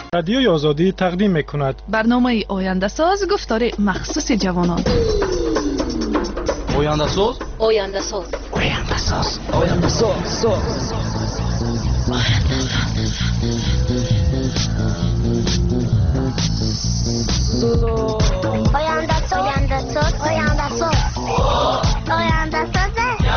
رادیوی آزادی تقدیم می‌کند برنامه آینده ساز گفتار مخصوص جوانان. آینده ساز آینده ساز آینده ساز آینده ساز آینده ساز آینده ساز آینده ساز آینده ساز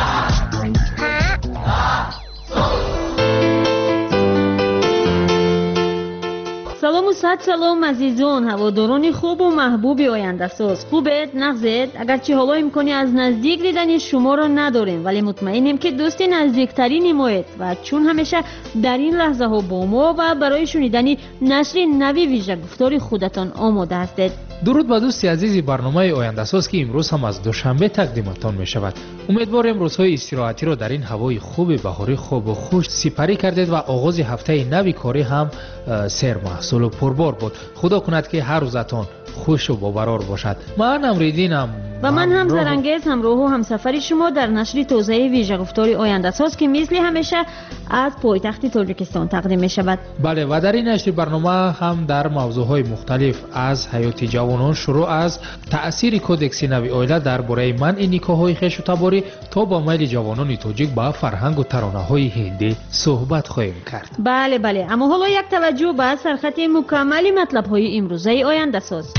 سلام و صد سلام عزیزان، هواداران خوب و محبوب آینده ساز. خوبت؟ نغزت؟ اگرچه حالا امکانی از نزدیک دیدن شما را نداریم، ولی مطمئنیم که دوست نزدیکترین مایید و چون همیشه در این لحظه ها با ما و برای شنیدن نشر نوی ویژه گفتار خودتان آماده هستید. درود به دوستی عزیزی برنامه آینده ساز که امروز هم از دوشنبه تقدیمتان می شود. امیدوارم روزهای استراحتی را در این هوای خوب بهاری خوب و خوش سپری کردید و آغاز هفته نوی کاری هم سیر محصول و پربار بود. خدا کند که هر روزتان خوش و باورار باشد. من امریدینم و من هم زرنگیز همراه و همسفر شما در نشر تازه ویژه گفتار آینده ساز که مثل همیشه از پایتخت تاجیکستان تقدیم می شود. بله، و در این نشر برنامه هم در موضوعهای مختلف از حیات جوانان شروع از تأثیر کودکس نوی عائله درباره منع نکاح‌های خویش و تباری تا با میل جوانان تاجیک به فرهنگ و ترانه‌های هندی صحبت خواهیم کرد. بله، اما حالا یک توجه به سرخط مکمل مطلب‌های امروزه آینده ساز.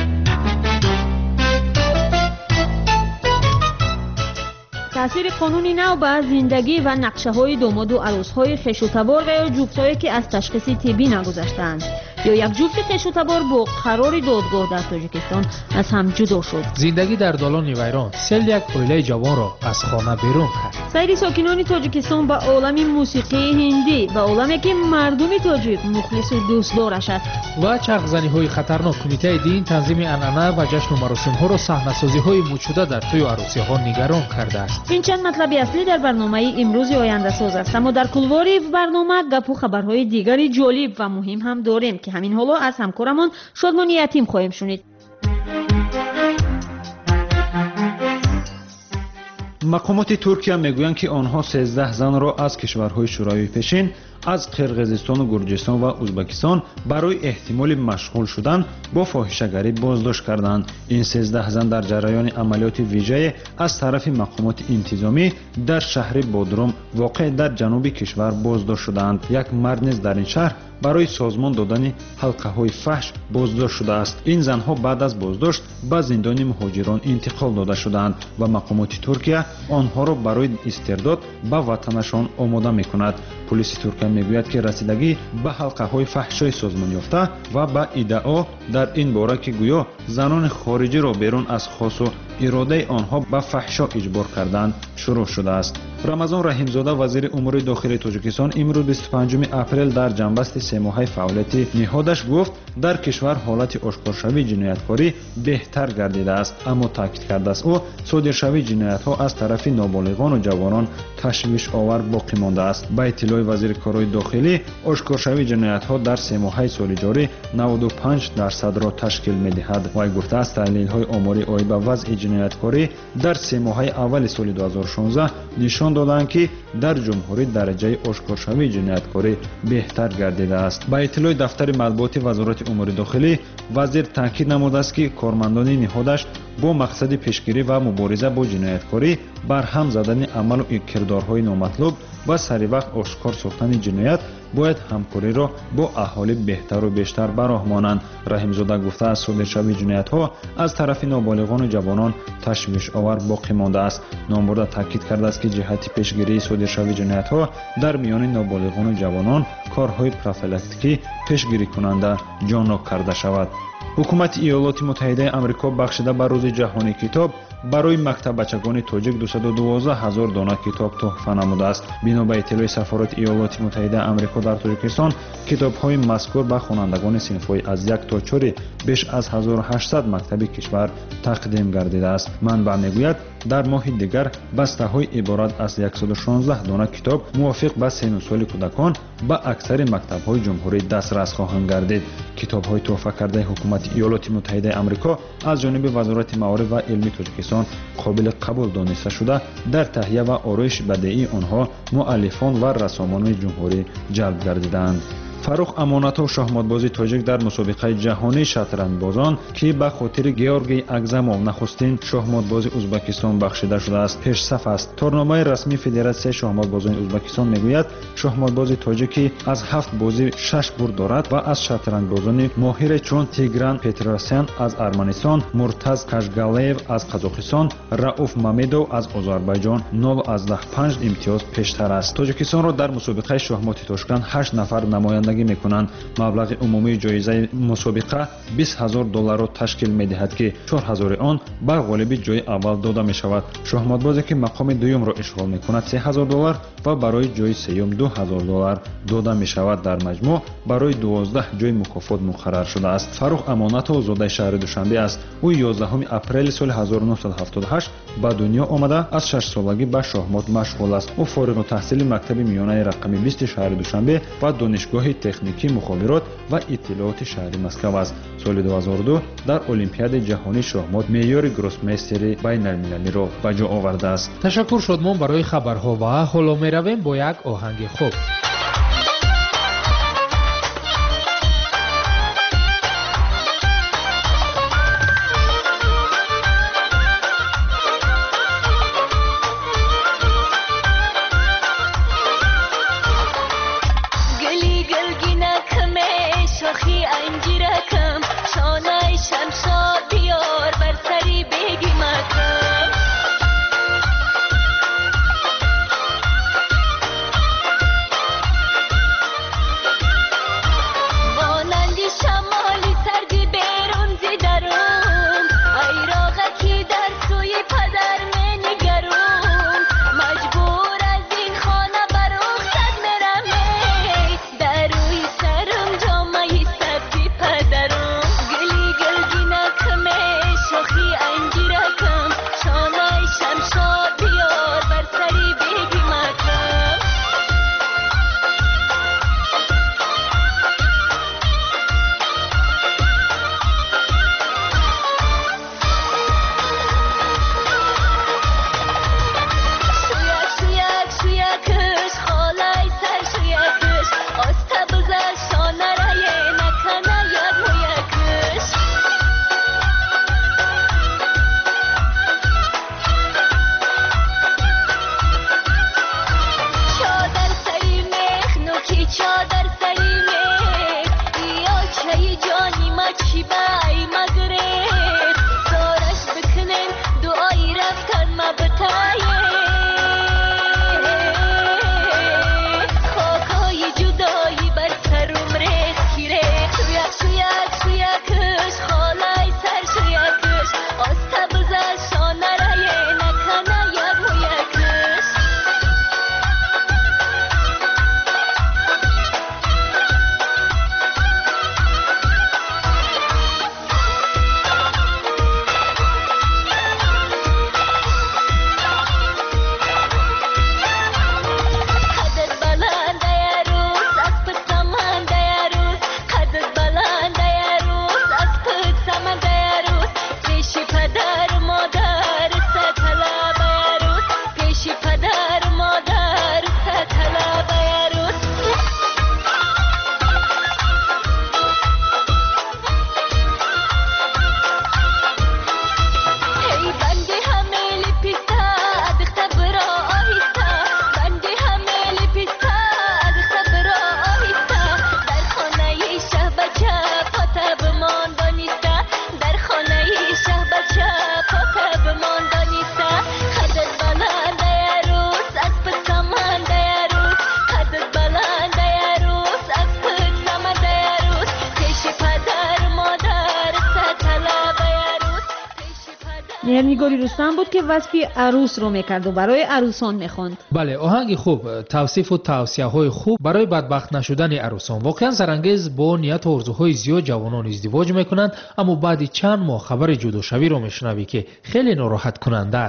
تأثیر قانونی نو بر زندگی و نقشه های داماد و عروس های خویش و تبار و یا جفتایی که از تشخیص طبی نگذشتند یا یک جفت خویش و تبار با قرار دادگاه در تاجیکستان از هم جدا شد. زندگی در دالان ویران سیل یک عائله جوان را از خانه بیرون کرد. سیر ساکنان تاجیکستان به عالم موسیقی هندی و عالمی که مردم تاجیک مخلص و دوستدارش است. و چرخزنی های خطرناک کمیته دین تنظیم انعنه و جشن و مراسم ها را صحنه‌سازی های موجوده در توی عروسی ها نگران کرده است. این چند مطلب اصلی در برنامه امروز آینده ساز است، اما در کلواری برنامه گپ و خبرهای دیگری جالب و مهم هم داریم که همین حالا از همکارمان شادمان یتیم خواهیم شنید. مقامات ترکیه میگویند که آنها 13 زن را از کشورهای شوروی پیشین از قرقیزستان و گرجستان و ازبکستان برای احتمال مشغول شدن با فاحشه‌گری بازداشت کردند. این 13 زن در جریان عملیات ویژه از طرف مقامات انتظامی در شهر بودروم واقع در جنوب کشور بازداشت شدند. یک مرد نیز در این شهر برای سازمان دادن حلقه‌های فحش بازداشت شده است. این زنها بعد از بازداشت به زندان مهاجران انتقال داده شدند و مقامات ترکیه آنها را برای استرداد به وطنشان آماده می‌کند. پلیس ترکیه میگوید که رسیدگی به حلقه‌های فحشای سازمان یافته و به ادعا در این باره که گویا زنان خارجی را بیرون از خواست و اراده آنها به فحشا اجبار کردند شروع شده است. رمضان رحیمزاده وزیر امور داخلی تاجیکستان امروز 25 اپریل در جنبست 3 ماهه فعالیت نهادش گفت در کشور حالت آشکارشوی جنایتکاری بهتر گردیده است، اما تاکید کرده است او صادرشوی جنایت‌ها از طرف نابالغان و جوانان تشویش آور باقی مانده است. با اطلاع وزیر کارهای داخلی آشکارشوی جنایت‌ها در 3 ماهه سال جاری 95% را تشکیل می‌دهد. وی گفته است تحلیل‌های آماری آید به وضع جنایتکاری در 3 ماهه اول سال 2016 نشان دادند که در جمهوری درجه آشکارشوی جنایتکاری بهتر گردیده است. با اطلاع دفتر مطبوعات وزارت امور داخلی وزیر تاکید نموده است که کارمندان نهادش با مقصد پیشگیری و مبارزه با جنایتکاری برهم زدن عمل و کردارهای نامطلوب و سریع وقت آشکار ساختن جنایت باید همکاری را با اهالی بهتر و بیشتر براهمانند. رحیمزاده گفته است صادرشوی جنایت‌ها از طرف نابالغان و جوانان تشویش آور باقی مانده است. نامبرده تاکید کرده است که جهت پیشگیری صادرشوی جنایت‌ها در میان نابالغان و جوانان کارهای پروفیلاکتیکی پیشگیری کننده جانب کرده شود. حکومت ایالات متحده آمریکا بخشیده به روز جهانی کتاب برای مکتبچگان تاجیک 212,000 دانه کتاب تحفه نموده است. بنا به اطلاع سفارت ایالات متحده آمریکا در تاجیکستان کتاب‌های مذکور به خوانندگان صنف‌های از 1 تا 4 بیش از 1800 مکتب کشور تقدیم گردیده است. منبع میگوید در ماه دیگر بسته‌های عبارت از 116 دانه کتاب موافق به سن و سال کودکان به اکثر مکتب‌های جمهوری دسترس خواهند گردید. کتاب‌های تحفه کرده حکومت ایالات متحده آمریکا از جانب وزارت معارف و علمی تاجیکستان قابل قبول دانسته شده در تهیه و آرایش بدیعی آنها مؤلفان و رسامان جمهوری جلب گردیدند. фарух амонатов шахматбози тоҷик дар мусобиқаи ҷаҳонии шатрандбозон ки ба хотири георгий агзамов нахустин шахматбози ӯзбекистон бахшида шудааст пешсаф аст. торномаи расмии федератсияи шахматбозони ӯзбекистон мегӯяд шахматбози тоҷикӣ аз 7 бозӣ 6 бурд дорад ва аз шатрандбозони моҳире чун тигран петросян аз арманистон, муртаз кашгалеев аз қазоқистон, рауф мамедов аз озарбайҷон 0,5 имтиёз пештар аст. тоҷикистонро дар мусобиқаи шахмоти тошканд 8 нафар намояндагӣ мекунанд. маблағи умумии ҷоизаи мусобиқа $20,000 ташкил медиҳад ки 4,000 он ба ғолиби ҷойи аввал дода мешавад. шахматбозе ки мақоми дуюмро ишғол мекунад $3,000 ва барои ҷойи сеюм $2,000 дода мешавад. дар маҷмӯъ барои 12 ҷойи мукофот муқаррар шудааст. фарух амонатов зодаи шаҳри душанбе аст. ӯ 11 апрели соли 1978 ба дунё омада аз 6 солагӣ ба шахмот машғул аст. ӯ фориғутаҳсили мактаби миёнаи рақами 20 шаҳри душанбе ва донишгоҳи техникии мухобирот ва иттилооти шаҳри москав аст. соли 2002 дар олимпиадаи ҷаҳонии шахмот меъёри гроссмейстери байналмилалиро ба ҷо овардааст. ташаккур шодмон барои хабарҳо ва ҳоло меравем бо як оҳанги хуб. مهرنگاری رستم بود که وصف عروس رو میکرد و برای عروسان میخوند. بله، آهنگ خوب، توصیف و توصیه‌های خوب برای بدبخت نشدن عروسان. واقعا سرانگیز. با نیت و آرزوهای زیاد جوانان ازدواج میکنند، اما بعد چند ماه خبر جداشوی رو میشنوی که خیلی ناراحت کننده است.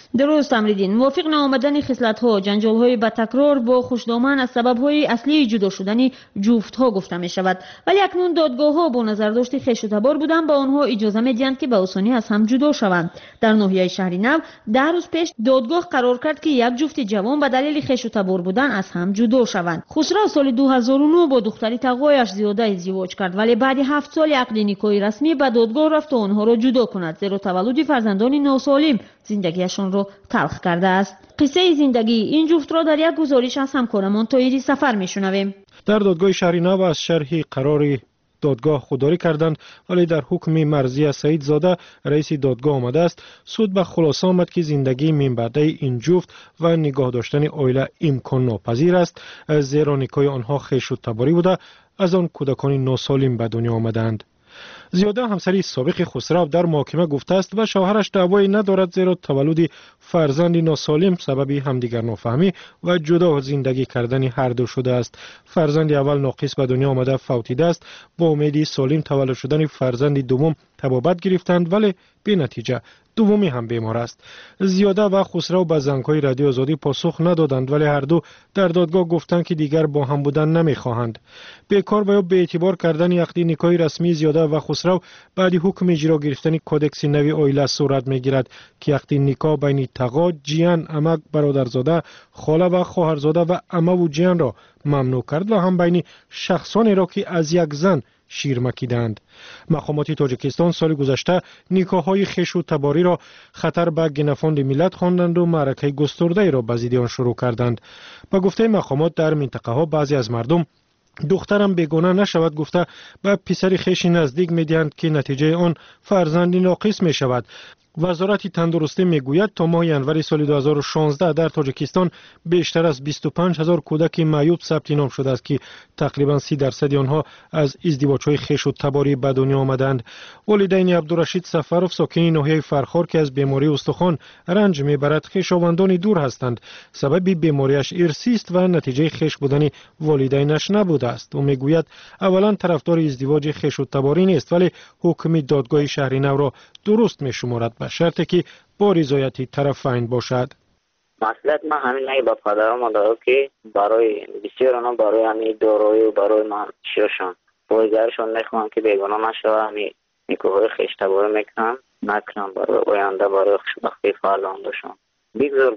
درست امریدین. موافق نآمدن خصلت‌ها، جنجال‌های با تکرار با خوشدامن از سبب‌های اصلی جدا شدن جفت‌ها گفته می‌شود. ولی اکنون دادگاه‌ها با نظرداشت خویش و تبار بودن با آنها اجازه می‌دهند که به آسانی از هم جدا شوند. در ناحیه شهری نو 10 روز پیش دادگاه قرار کرد که یک جفت جوان به دلیل خویش و تبار بودن از هم جدا شوند. خسرو سال 2009 با دختری تقوایش زیاده ازدواج کرد، ولی بعد 7 سال عقد نکاحی رسمی به دادگاه رفت تا آنها را جدا کند، زیرا تولد فرزندان ناسالم زندگیشان را تلخ کرده است. قصه زندگی این جفت را در یک گزارش از همکارمان طاهری سفر میشنویم. در دادگاه شهری نو از شرح قرار دادگاه خودداری کردند، ولی در حکم مرضیه سعید زاده رئیس دادگاه آمده است سود به خلاصه آمد که زندگی من بعده این جفت و نگاه داشتن عائله امکان ناپذیر است، زیرا نکاح آنها خویش و تباری بوده از آن کودکان ناسالم به دنیا آمدند. زیاده همسری سابق خسرو در محاکمه گفته است و شوهرش دعوایی ندارد، زیرا تولد فرزند ناسالم سبب همدیگر نافهمی و جدا زندگی کردن هر دو شده است. فرزند اول ناقص به دنیا آمده فوتیده است. با امید سالم تولد شدن فرزند دوم طبابت گرفتند، ولی بی نتیجه. دومی هم بیمار است. زیاده و خسرو به زنگ‌های رادیو آزادی پاسخ ندادند، ولی هر دو در دادگاه گفتند که دیگر با هم بودن نمی‌خواهند. بیکار و یا به اعتبار کردن عقد نکاحی رسمی زیاده و خسرو بعد حکم اجرا گرفتن کدکس نوی عائله صورت می‌گیرد که عقد نکاح بین تقا، جیان، عمک، برادرزاده، خاله و خواهرزاده و عمه و جیان را ممنوع کرد و هم بین شخصانی را که از یک زن شیر مکیدند. مقامات تاجیکستان سال گذشته نکاح‌های خویش و تباری را خطر به گنفاند ملت خواندند و معرکه گسترده را به ضد آن شروع کردند. به گفته مقامات در منطقه ها بعضی از مردم دخترم بیگانه نشود گفته به پسر خویش نزدیک می‌دهند که نتیجه آن فرزند ناقص می‌شود. وزارت تندرستی میگوید تا ماه ینور سال 2016 در تاجیکستان بیشتر از 25,000 کودک معیوب ثبت نام شده است که تقریبا 30% آنها از ازدواج‌های خویش و تباری به دنیا آمدند. والدین عبدالرشید سفروف ساکن ناحیه فرخار که از بیماری استخوان رنج میبرد خویشاوندان دور هستند. سبب بیماریش ارثی است و نتیجه خویش بودن والدینش نبوده است. او میگوید اولا طرفدار ازدواج خویش و تباری نیست، ولی حکم دادگاه شهری نو را درست میشمارد به شرطی که با رضایت طرفین باشد. مسئولیت ما همین نگه با پدر و مادر که برای بسیار آنها برای همین دارایی و برای منشیشان بایگرشان میخوان که بیگانه نشوه، همین نکاحهای خویش تباری میکنن نکنن برای آینده برای خوشبختی فرزندشان. بگذار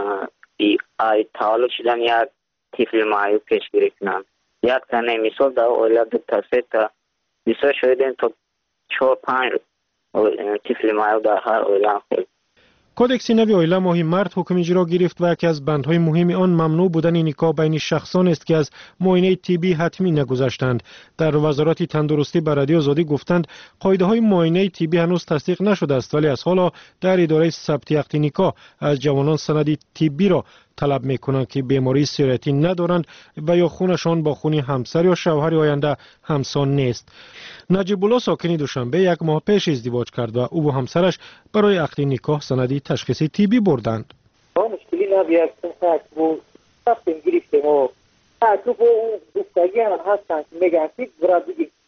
ای تولد شدن یک طفل معیوب پیشگیری کنند. یک تنه مثال در عائله دو تا سه تا بسیار شدین تا 4-5 طفل معیوب در هر عائله خود. کدکس نوی عائله ماه مارس حکم اجرا گرفت و یکی از بندهای مهم آن ممنوع بودن نکاح بین شخصان است که از معاینه طبی حتمی نگذشتند. در وزارت تندرستی به رادیو آزادی گفتند قاعده های معاینه طبی هنوز تصدیق نشده است، ولی از حالا در اداره ثبت عقد نکاح از جوانان سند طبی را طلب میکنند که بیماری سیرتی ندارند و یا خونشان با خون همسر یا شوهر آینده همسان نیست. نجیب الله ساکن دوشنبه یک ماه پیش ازدواج کرد و او و همسرش برای عقد نکاح سندی تشخیصی طبی بردند. مشکلی نبید چون بود سفتیم گرفتیم و تو با اون دوستگی هم هستن میگن که برای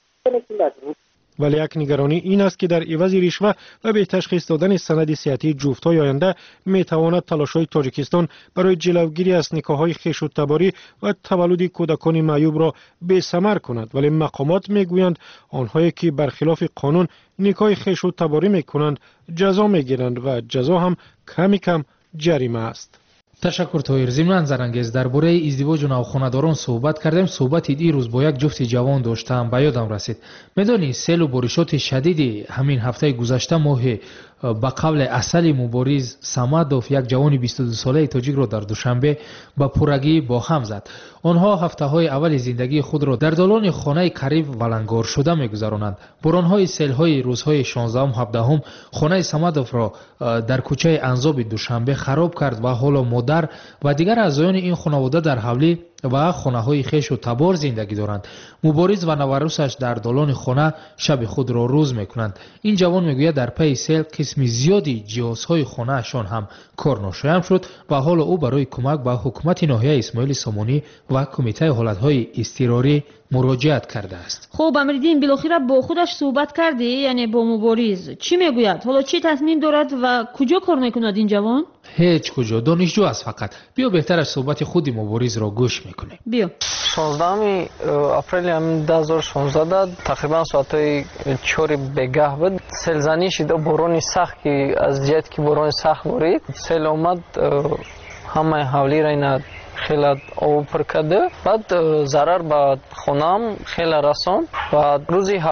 بگیم. ولی یک نگرانی این است که در عوض رشوه و به تشخیص دادن سند صحتی جفت‌های آینده میتواند تلاش‌های تاجیکستان برای جلوگیری از نکاح‌های خویش و تباری و تولد کودکان معیوب را بی‌ثمر کند. ولی مقامات میگویند آنهایی که برخلاف قانون نکاح خویش و تباری میکنند جزا میگیرند و جزا هم کمی کم جریمه است. تشکر طاهر. ضمن زرانگیز درباره ازدواج و نوخانه‌داران صحبت کردیم. صحبت دیروز با یک جفت جوان داشتم به یادم رسید. میدانی سیل و بارشات شدید همین هفته گذشته ماه با قبل اصل مبارز سمادوف یک جوان 22 ساله تاجیک را در دوشنبه با پرگی با هم زد. آنها هفته های اول زندگی خود را در دالان خانه قریب ولنگار شده میگذرانند. بارانهای سیل های روزهای 16 و 17 خانه سمادوف را در کوچه انزاب دوشنبه خراب کرد و حالا مادر و دیگر اعضایان این خانواده در حولی و خانه های خویش و تبار زندگی دارند. مبارز و نوروسش در دالان خانه شب خود را روز میکنند. این جوان میگوید در پی سیل قسم زیادی جهازهای خانه اشان هم کار ناشایم شد و حالا او برای کمک به حکومت ناحیه اسماعیل سامانی و کمیته حالتهای اضطراری مراجعت کرده است. خب امریدین بالاخره با خودش صحبت کردی، یعنی با مبارز چی میگوید؟ حالا چی تصمیم دارد و کجا کار میکند این جوان؟ هیچ کجا دانشجو است فقط. بیا بهتر صحبت خود مبارز را گوش میکنیم. بیا 16 اپریل 2016 تقریبا ساعت 4 بگه بود. سیلزنی شد، باران سخت که از جهت که باران سخت بارید، سیل آمد همه حولی را اینا خیلی آب پر کرده. بعد ضرر به خونم خیلی رساند و روزی